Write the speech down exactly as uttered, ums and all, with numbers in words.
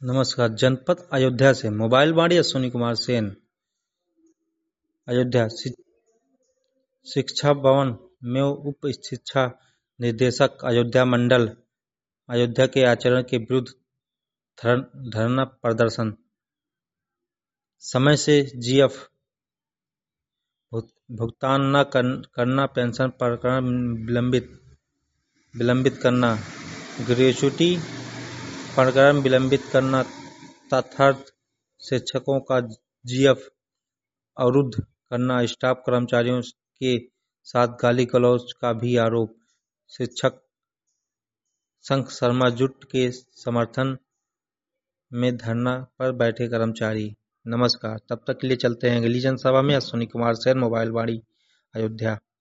नमस्कार। जनपद अयोध्या से मोबाइल वाणी अश्विनी कुमार सेन। अयोध्या शि- शिक्षा भवन में उप शिक्षा निदेशक अयोध्या मंडल अयोध्या के आचरण के विरुद्ध धर- धरना प्रदर्शन। समय से जीएफ भुगतान न कर- करना, पेंशन प्रकरण विलंबित विलंबित करना, ग्रेच्युटी प्रकरण विलंबित करना, तथार्थ शिक्षकों का जीएफ अवरुद्ध करना, स्टाफ कर्मचारियों के साथ गाली गलौज का भी आरोप। शिक्षक संघ शर्मा जुट के समर्थन में धरना पर बैठे कर्मचारी। नमस्कार। तब तक के लिए चलते हैं अगली जनसभा में। अश्विनी कुमार सेन, मोबाइल वाणी, अयोध्या।